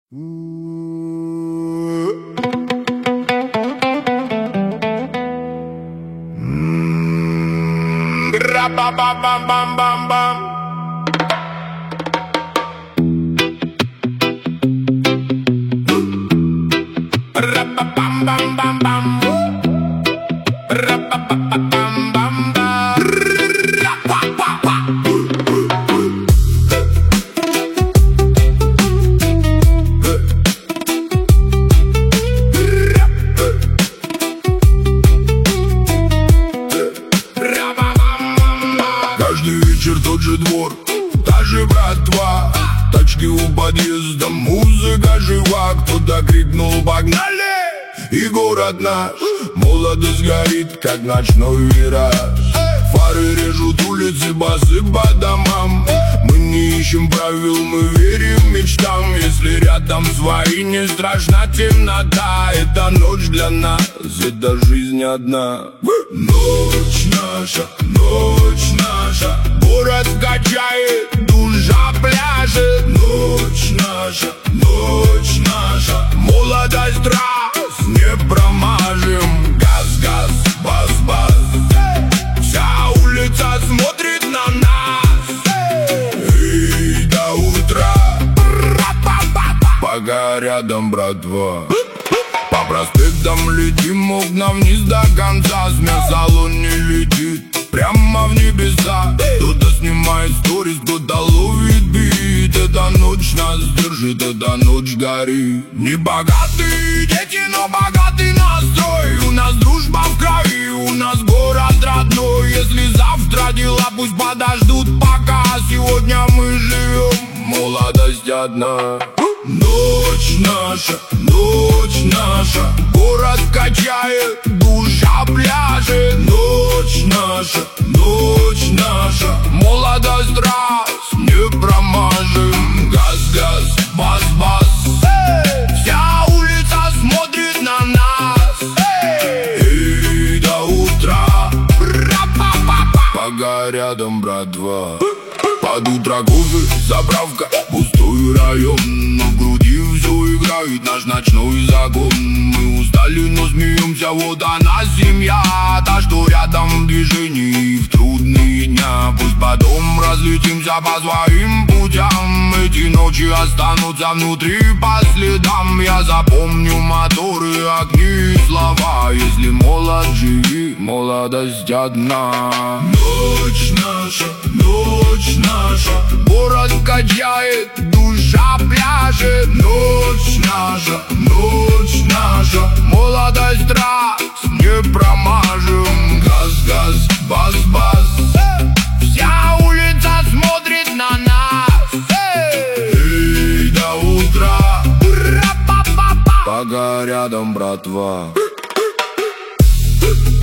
Ra-ba-ba-bam-bam-bam-bam. Ra-ba-bam-bam-bam-bam. Ra-ba-ba-ba-bam-bam-bam. Ra-pa-pa-pa. Каждый вечер тот же двор, та же братва, тачки у подъезда, музыка жива. Кто-то крикнул «Погнали!» И город наш, молодость горит, как ночной вираж. Фары режут улицы, басы по домам. Мы не ищем правил, мы верим мечтам. Если рядом свои, не страшна темнота. Это ночь для нас, это жизнь одна. Ночь наша, город качает, душа пляшет. Ночь наша, молодость раз не промажем. Газ-газ, бас-бас, вся улица смотрит на нас. И до утра пока рядом, братва. По проспектам летим, окна вниз до конца. Смех в салоне летит прямо в небеса. Кто-то снимает сторис, кто-то ловит бит. Эта ночь нас держит, эта ночь горит. Не богатые дети, но богатый настрой. У нас дружба в крови, у нас город родной. Если завтра дела пусть подождут пока. Сегодня мы живем, молодость одна. Ночь наша, город качает, душа пляшет. Ночь наша, молодость раз не промажем. Газ-газ, бас-бас, вся улица смотрит на нас. И до утра пока рядом, братва. Под утро кофе, заправка, пустой район. Но в груди все играет наш ночной закон. Мы устали, но смеемся, вот она семья. Та, что рядом в движении в трудные дня. Пусть потом разлетимся по своим путям. Эти ночи останутся внутри по следам. Я запомню моторы, огни и слова. Если молод, живи, молодость одна. Ночь наша, город качает, душа пляшет. Ночь наша, молодость раз не промажем. Газ-газ, бас-бас, вся улица смотрит на нас. И до утра пока рядом, братва.